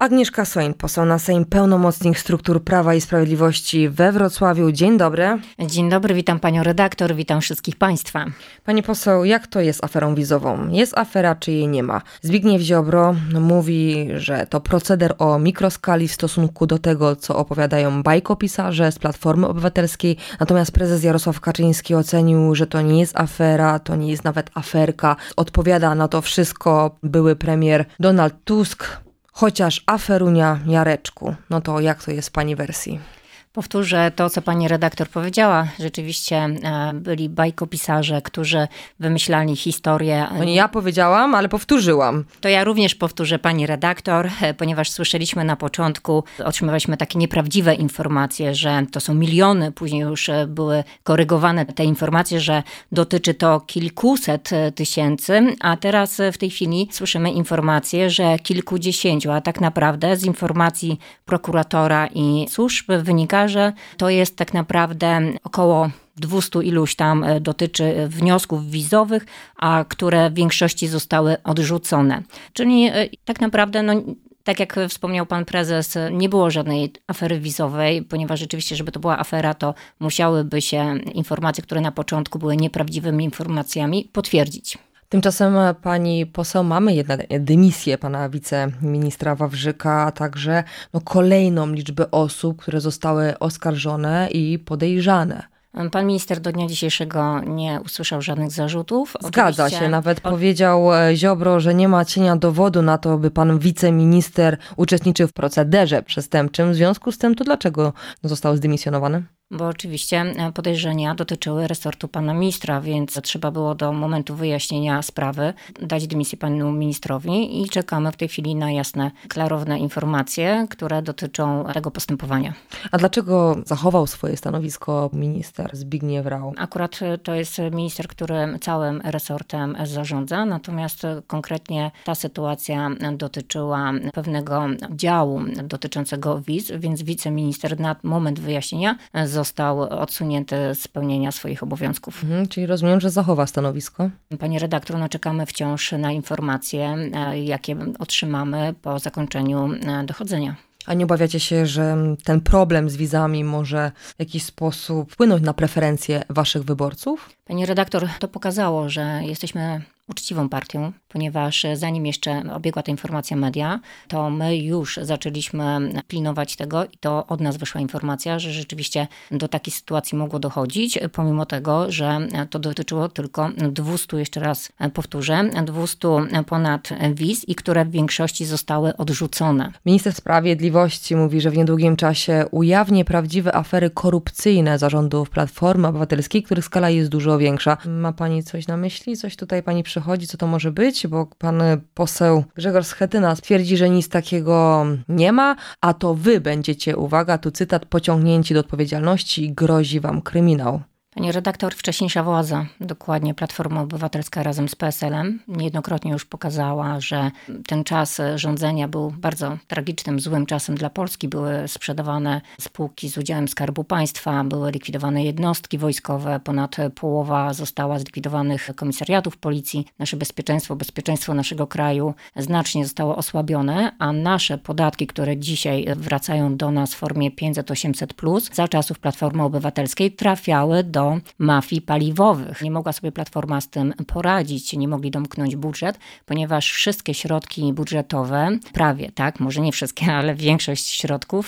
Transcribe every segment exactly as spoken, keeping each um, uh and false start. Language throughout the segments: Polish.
Agnieszka Soin, poseł na Sejm, pełnomocnik struktur Prawa i Sprawiedliwości we Wrocławiu. Dzień dobry. Dzień dobry, witam panią redaktor, witam wszystkich państwa. Pani poseł, jak to jest z aferą wizową? Jest afera, czy jej nie ma? Zbigniew Ziobro mówi, że to proceder o mikroskali w stosunku do tego, co opowiadają bajkopisarze z Platformy Obywatelskiej. Natomiast prezes Jarosław Kaczyński ocenił, że to nie jest afera, to nie jest nawet aferka. Odpowiada na to wszystko były premier Donald Tusk. Chociaż aferunia Jareczku. No to jak to jest w pani wersji? Powtórzę to, co pani redaktor powiedziała. Rzeczywiście byli bajkopisarze, którzy wymyślali historię. No nie ja powiedziałam, ale powtórzyłam. To ja również powtórzę pani redaktor, ponieważ słyszeliśmy na początku, otrzymywaliśmy takie nieprawdziwe informacje, że to są miliony. Później już były korygowane te informacje, że dotyczy to kilkuset tysięcy, a teraz w tej chwili słyszymy informacje, że kilkudziesięciu, a tak naprawdę z informacji prokuratora i służb wynika, że to jest tak naprawdę około dwustu iluś tam dotyczy wniosków wizowych, a które w większości zostały odrzucone. Czyli tak naprawdę, no, tak jak wspomniał pan prezes, nie było żadnej afery wizowej, ponieważ rzeczywiście, żeby to była afera, to musiałyby się informacje, które na początku były nieprawdziwymi informacjami, potwierdzić. Tymczasem pani poseł, mamy jednak dymisję pana wiceministra Wawrzyka, a także no, kolejną liczbę osób, które zostały oskarżone i podejrzane. Pan minister do dnia dzisiejszego nie usłyszał żadnych zarzutów. Zgadza Oczywiście... się, nawet powiedział Ziobro, że nie ma cienia dowodu na to, by pan wiceminister uczestniczył w procederze przestępczym. W związku z tym to dlaczego został zdymisjonowany? Bo oczywiście podejrzenia dotyczyły resortu pana ministra, więc trzeba było do momentu wyjaśnienia sprawy dać dymisję panu ministrowi i czekamy w tej chwili na jasne, klarowne informacje, które dotyczą tego postępowania. A dlaczego zachował swoje stanowisko minister Zbigniew Rau? Akurat to jest minister, który całym resortem zarządza, natomiast konkretnie ta sytuacja dotyczyła pewnego działu dotyczącego wiz, więc wiceminister na moment wyjaśnienia został odsunięty z pełnienia swoich obowiązków. Mhm, czyli rozumiem, że zachowa stanowisko? Pani redaktor, no czekamy wciąż na informacje, jakie otrzymamy po zakończeniu dochodzenia. A nie obawiacie się, że ten problem z wizami może w jakiś sposób wpłynąć na preferencje waszych wyborców? Pani redaktor, to pokazało, że jesteśmy uczciwą partią, ponieważ zanim jeszcze obiegła ta informacja media, to my już zaczęliśmy pilnować tego i to od nas wyszła informacja, że rzeczywiście do takiej sytuacji mogło dochodzić, pomimo tego, że to dotyczyło tylko dwustu, jeszcze raz powtórzę, dwustu ponad wiz i które w większości zostały odrzucone. Minister Sprawiedliwości mówi, że w niedługim czasie ujawni prawdziwe afery korupcyjne zarządów Platformy Obywatelskiej, których skala jest dużo większa. Ma pani coś na myśli? Coś tutaj pani przychodzi, co to może być? Bo pan poseł Grzegorz Schetyna twierdzi, że nic takiego nie ma, a to wy będziecie, uwaga, tu cytat, pociągnięci do odpowiedzialności i grozi wam kryminał. Pani redaktor, wcześniejsza władza, dokładnie Platforma Obywatelska razem z P S L em, niejednokrotnie już pokazała, że ten czas rządzenia był bardzo tragicznym, złym czasem dla Polski. Były sprzedawane spółki z udziałem Skarbu Państwa, były likwidowane jednostki wojskowe, ponad połowa została zlikwidowanych komisariatów policji. Nasze bezpieczeństwo, bezpieczeństwo naszego kraju znacznie zostało osłabione, a nasze podatki, które dzisiaj wracają do nas w formie pięćset osiemset plus, za czasów Platformy Obywatelskiej trafiały do mafii paliwowych. Nie mogła sobie Platforma z tym poradzić, nie mogli domknąć budżet, ponieważ wszystkie środki budżetowe, prawie tak, może nie wszystkie, ale większość środków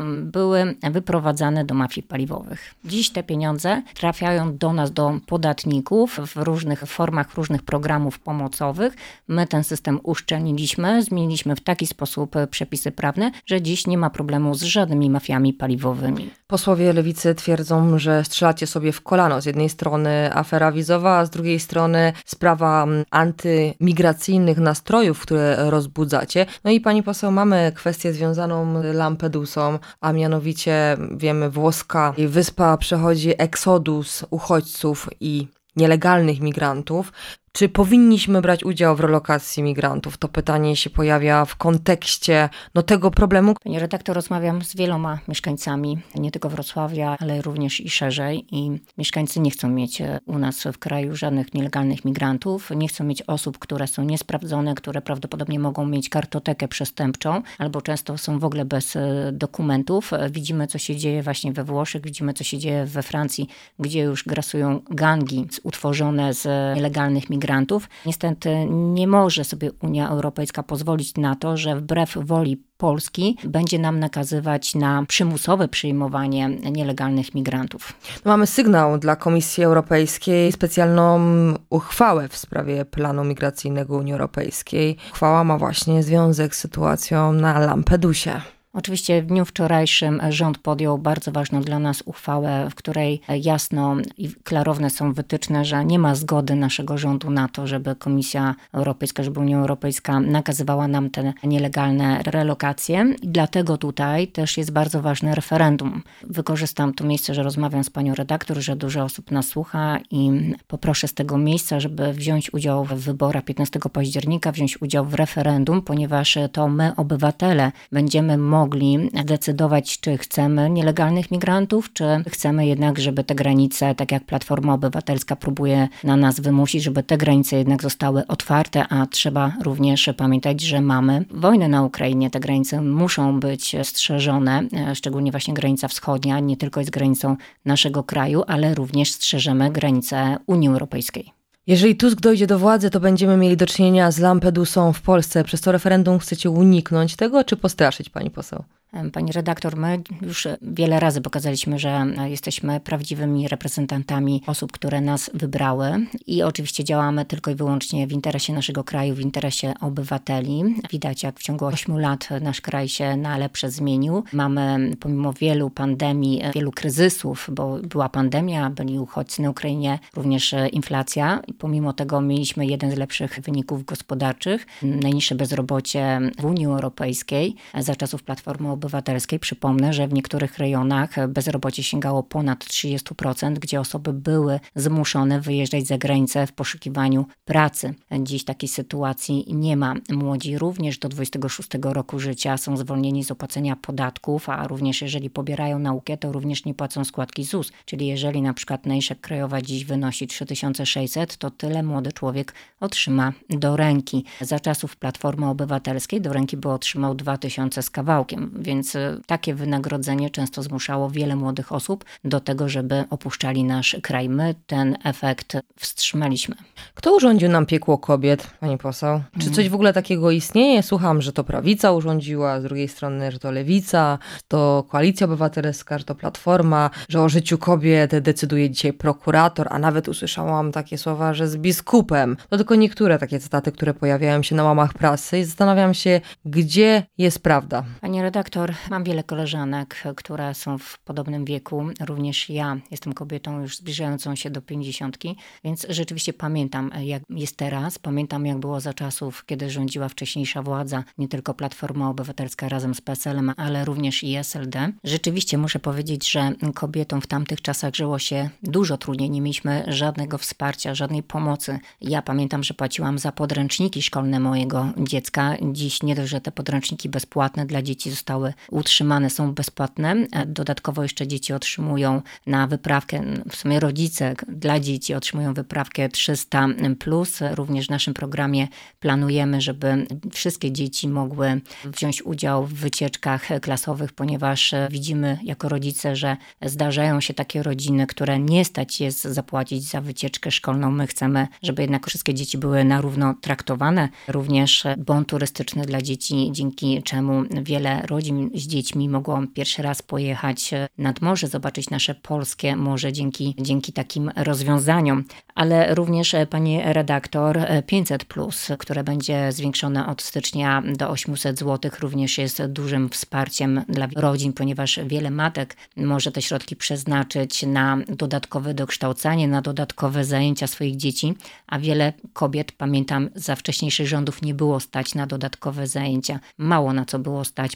były wyprowadzane do mafii paliwowych. Dziś te pieniądze trafiają do nas, do podatników w różnych formach, różnych programów pomocowych. My ten system uszczelniliśmy, zmieniliśmy w taki sposób przepisy prawne, że dziś nie ma problemu z żadnymi mafiami paliwowymi. Posłowie Lewicy twierdzą, że strzelacie sobie w kolano. Z jednej strony afera wizowa, a z drugiej strony sprawa antymigracyjnych nastrojów, które rozbudzacie. No i pani poseł, mamy kwestię związaną z Lampedusą, a mianowicie wiemy, włoska wyspa przechodzi eksodus uchodźców i nielegalnych migrantów. Czy powinniśmy brać udział w relokacji migrantów? To pytanie się pojawia w kontekście no, tego problemu. Pani redaktor, rozmawiam z wieloma mieszkańcami, nie tylko Wrocławia, ale również i szerzej. I mieszkańcy nie chcą mieć u nas w kraju żadnych nielegalnych migrantów. Nie chcą mieć osób, które są niesprawdzone, które prawdopodobnie mogą mieć kartotekę przestępczą, albo często są w ogóle bez dokumentów. Widzimy, co się dzieje właśnie we Włoszech, widzimy, co się dzieje we Francji, gdzie już grasują gangi utworzone z nielegalnych migrantów. Niestety nie może sobie Unia Europejska pozwolić na to, że wbrew woli Polski będzie nam nakazywać na przymusowe przyjmowanie nielegalnych migrantów. Mamy sygnał dla Komisji Europejskiej, specjalną uchwałę w sprawie planu migracyjnego Unii Europejskiej. Uchwała ma właśnie związek z sytuacją na Lampedusie. Oczywiście w dniu wczorajszym rząd podjął bardzo ważną dla nas uchwałę, w której jasno i klarowne są wytyczne, że nie ma zgody naszego rządu na to, żeby Komisja Europejska, żeby Unia Europejska nakazywała nam te nielegalne relokacje. I dlatego tutaj też jest bardzo ważne referendum. Wykorzystam to miejsce, że rozmawiam z panią redaktor, że dużo osób nas słucha i poproszę z tego miejsca, żeby wziąć udział w wyborach piętnastego października, wziąć udział w referendum, ponieważ to my, obywatele, będziemy mogli mogli decydować, czy chcemy nielegalnych migrantów, czy chcemy jednak, żeby te granice, tak jak Platforma Obywatelska próbuje na nas wymusić, żeby te granice jednak zostały otwarte, a trzeba również pamiętać, że mamy wojnę na Ukrainie. Te granice muszą być strzeżone, szczególnie właśnie granica wschodnia, nie tylko jest granicą naszego kraju, ale również strzeżemy granice Unii Europejskiej. Jeżeli Tusk dojdzie do władzy, to będziemy mieli do czynienia z Lampedusą w Polsce. Przez to referendum chcecie uniknąć tego, czy postraszyć, pani poseł? Pani redaktor, my już wiele razy pokazaliśmy, że jesteśmy prawdziwymi reprezentantami osób, które nas wybrały i oczywiście działamy tylko i wyłącznie w interesie naszego kraju, w interesie obywateli. Widać, jak w ciągu ośmiu lat nasz kraj się na lepsze zmienił. Mamy pomimo wielu pandemii, wielu kryzysów, bo była pandemia, byli uchodźcy na Ukrainie, również inflacja i pomimo tego mieliśmy jeden z lepszych wyników gospodarczych, najniższe bezrobocie w Unii Europejskiej za czasów Platformy Obywatelskiej. Przypomnę, że w niektórych rejonach bezrobocie sięgało ponad trzydzieści procent, gdzie osoby były zmuszone wyjeżdżać za granicę w poszukiwaniu pracy. Dziś takiej sytuacji nie ma. Młodzi również do dwudziestego szóstego roku życia są zwolnieni z opłacenia podatków, a również jeżeli pobierają naukę, to również nie płacą składki Z U S. Czyli jeżeli na przykład najniższa krajowa dziś wynosi trzy tysiące sześćset, to tyle młody człowiek otrzyma do ręki. Za czasów Platformy Obywatelskiej do ręki by otrzymał dwa tysiące z kawałkiem, więc takie wynagrodzenie często zmuszało wiele młodych osób do tego, żeby opuszczali nasz kraj. My ten efekt wstrzymaliśmy. Kto urządził nam piekło kobiet, pani poseł? Czy coś w ogóle takiego istnieje? Słucham, że to prawica urządziła, z drugiej strony, że to lewica, to Koalicja Obywatelska, że to Platforma, że o życiu kobiet decyduje dzisiaj prokurator, a nawet usłyszałam takie słowa, że z biskupem. To tylko niektóre takie cytaty, które pojawiają się na łamach prasy i zastanawiam się, gdzie jest prawda. Pani redaktor, mam wiele koleżanek, które są w podobnym wieku. Również ja jestem kobietą już zbliżającą się do pięćdziesiątki, więc rzeczywiście pamiętam, jak jest teraz. Pamiętam, jak było za czasów, kiedy rządziła wcześniejsza władza, nie tylko Platforma Obywatelska razem z P S L-em, ale również i S L D. Rzeczywiście muszę powiedzieć, że kobietom w tamtych czasach żyło się dużo trudniej. Nie mieliśmy żadnego wsparcia, żadnej pomocy. Ja pamiętam, że płaciłam za podręczniki szkolne mojego dziecka. Dziś nie dość, że te podręczniki bezpłatne dla dzieci zostały utrzymane, są bezpłatne. Dodatkowo jeszcze dzieci otrzymują na wyprawkę, w sumie rodzice dla dzieci otrzymują wyprawkę trzysta plus. Również w naszym programie planujemy, żeby wszystkie dzieci mogły wziąć udział w wycieczkach klasowych, ponieważ widzimy jako rodzice, że zdarzają się takie rodziny, które nie stać jest zapłacić za wycieczkę szkolną. My chcemy, żeby jednak wszystkie dzieci były na równo traktowane. Również bon turystyczny dla dzieci, dzięki czemu wiele rodzin z dziećmi mogło pierwszy raz pojechać nad morze, zobaczyć nasze polskie morze dzięki, dzięki takim rozwiązaniom. Ale również, pani redaktor, pięćset plus, które będzie zwiększone od stycznia do osiemset złotych, również jest dużym wsparciem dla rodzin, ponieważ wiele matek może te środki przeznaczyć na dodatkowe dokształcanie, na dodatkowe zajęcia swoich dzieci, a wiele kobiet, pamiętam, za wcześniejszych rządów nie było stać na dodatkowe zajęcia. Mało na co było stać, ponieważ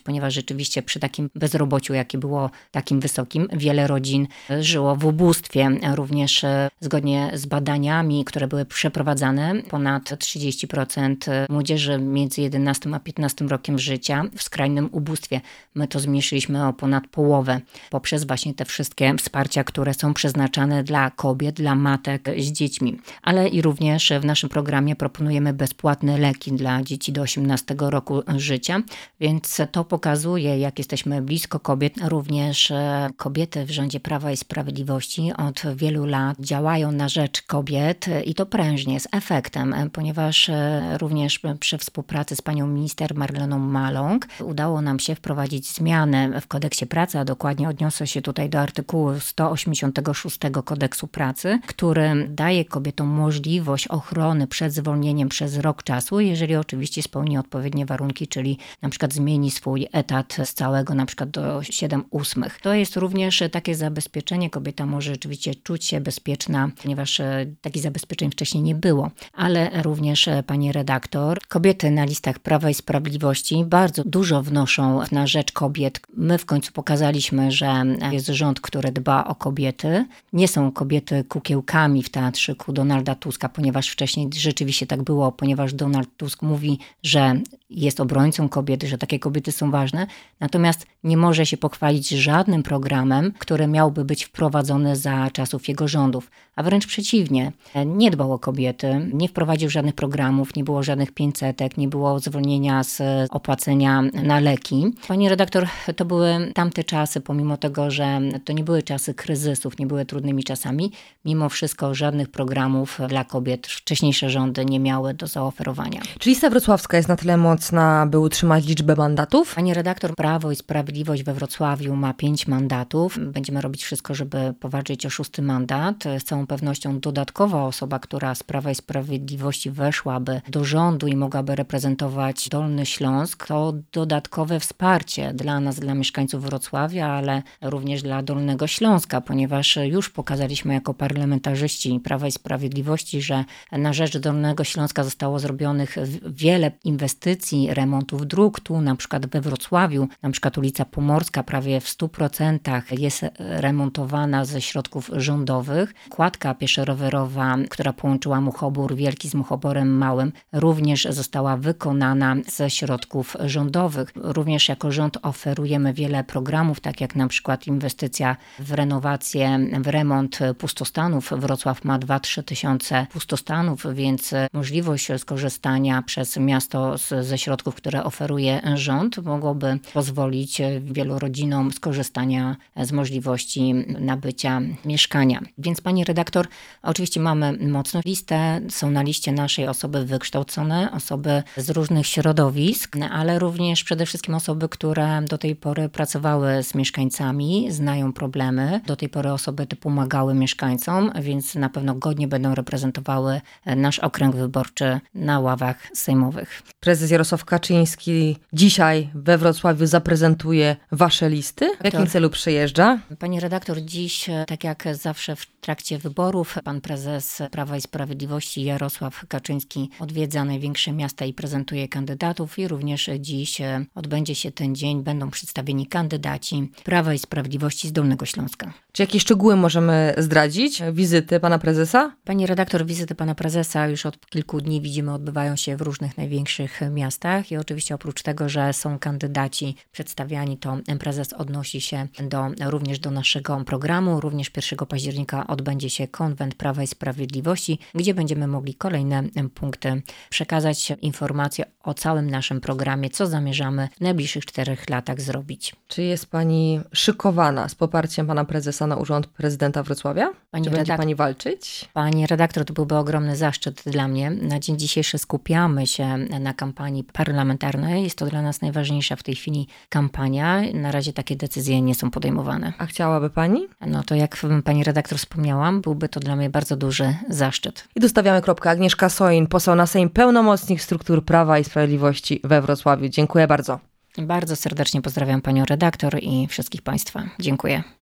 rzeczywiście przy takim bezrobociu, jakie było takim wysokim, wiele rodzin żyło w ubóstwie. Również zgodnie z badaniami, które były przeprowadzane, ponad trzydzieści procent młodzieży między jedenastym a piętnastym rokiem życia w skrajnym ubóstwie. My to zmniejszyliśmy o ponad połowę poprzez właśnie te wszystkie wsparcia, które są przeznaczane dla kobiet, dla matek z dziećmi. Ale i również w naszym programie proponujemy bezpłatne leki dla dzieci do osiemnastego roku życia, więc to pokazuje, jak jesteśmy blisko kobiet. Również kobiety w rządzie Prawa i Sprawiedliwości od wielu lat działają na rzecz kobiet i to prężnie, z efektem, ponieważ również przy współpracy z panią minister Marleną Maląg udało nam się wprowadzić zmiany w kodeksie pracy, a dokładnie odniosę się tutaj do artykułu sto osiemdziesiątego szóstego kodeksu pracy, który daje kobietom możliwość ochrony przed zwolnieniem przez rok czasu, jeżeli oczywiście spełni odpowiednie warunki, czyli na przykład zmieni swój etat z całego na przykład do siedem ósmych. To jest również takie zabezpieczenie. Kobieta może rzeczywiście czuć się bezpieczna, ponieważ takich zabezpieczeń wcześniej nie było. Ale również, pani redaktor, kobiety na listach Prawa i Sprawiedliwości bardzo dużo wnoszą na rzecz kobiet. My w końcu pokazaliśmy, że jest rząd, który dba o kobiety. Nie są kobiety kukiełkami w teatrzyku Donalda Tuska, ponieważ wcześniej rzeczywiście tak było, ponieważ Donald Tusk mówi, że jest obrońcą kobiet, że takie kobiety są ważne, natomiast nie może się pochwalić żadnym programem, który miałby być wprowadzony za czasów jego rządów, a wręcz przeciwnie, nie dbał o kobiety, nie wprowadził żadnych programów, nie było żadnych pięćsetek, nie było zwolnienia z opłacenia na leki. Pani redaktor, to były tamte czasy, pomimo tego, że to nie były czasy kryzysów, nie były trudnymi czasami, mimo wszystko żadnych programów dla kobiet wcześniejsze rządy nie miały do zaoferowania. Czy lista wrocławska jest na tyle mocna, by utrzymać liczbę mandatów? Pani redaktor, Prawo i Sprawiedliwość we Wrocławiu ma pięć mandatów. Będziemy robić wszystko, żeby powalczyć o szósty mandat. Z całą pewnością dodatkowa osoba, która z Prawa i Sprawiedliwości weszłaby do rządu i mogłaby reprezentować Dolny Śląsk, to dodatkowe wsparcie dla nas, dla mieszkańców Wrocławia, ale również dla Dolnego Śląska, ponieważ już pokazaliśmy jako parlamentarzyści Prawa i Sprawiedliwości, że na rzecz Dolnego Śląska zostało zrobionych wiele inwestycji, remontów dróg. Tu na przykład we Wrocławiu, na przykład ulica Pomorska prawie w stu procentach jest remontowana ze środków rządowych. Kładka pieszo-rowerowa, która połączyła Muchobór Wielki z Muchoborem Małym, również została wykonana ze środków rządowych. Również jako rząd oferujemy wiele programów, tak jak na przykład inwestycja w renowację, w remont pustostanów. Wrocław ma dwa trzy tysiące pustostanów, więc możliwość skorzystania przez miasto z, ze środków, które oferuje rząd, mogłoby pozwolić wielu rodzinom skorzystania z możliwości nabycia mieszkania. Więc pani redaktor, oczywiście mamy mocną listę, są na liście naszej osoby wykształcone, osoby z różnych środowisk, ale również przede wszystkim osoby, które do tej pory pracowały z mieszkańcami, znają problemy, do tej pory osoby te pomagały mieszkańcom, więc na pewno godnie będą reprezentowały nasz okręg wyborczy na ławach sejmowych. Prezes Jarosław Kaczyński dzisiaj we Wrocławiu zaprezentuje wasze listy? W jakim celu przyjeżdża? Pani redaktor, dziś, tak jak zawsze w trakcie wyborów, pan prezes Prawa i Sprawiedliwości Jarosław Kaczyński odwiedza największe miasta i prezentuje kandydatów i również dziś odbędzie się ten dzień, będą przedstawieni kandydaci Prawa i Sprawiedliwości z Dolnego Śląska. Czy jakieś szczegóły możemy zdradzić? Wizyty pana prezesa? Pani redaktor, wizyty pana prezesa już od kilku dni widzimy odbywają się w różnych największych miastach i oczywiście oprócz tego, że są kandydaci przedstawiani, to prezes odnosi się do, również do naszego programu. Również pierwszego października odbędzie się konwent Prawa i Sprawiedliwości, gdzie będziemy mogli kolejne punkty przekazać, informacje o całym naszym programie, co zamierzamy w najbliższych czterech latach zrobić. Czy jest pani szykowana z poparciem pana prezesa na urząd prezydenta Wrocławia? Pani Czy redaktor, będzie pani walczyć? Pani redaktor, to byłby ogromny zaszczyt dla mnie. Na dzień dzisiejszy skupiamy się na kampanii parlamentarnej. Jest to dla nas najważniejsza w tej chwili kampania. Na razie takie decyzje nie są podejmowane. A chciałaby pani? No to jak pani redaktor wspomniałam, byłby to dla mnie bardzo duży zaszczyt. I dostawiamy kropkę. Agnieszka Soin, poseł na Sejm, pełnomocnik struktur Prawa i Sprawiedliwości we Wrocławiu. Dziękuję bardzo. Bardzo serdecznie pozdrawiam panią redaktor i wszystkich państwa. Dziękuję.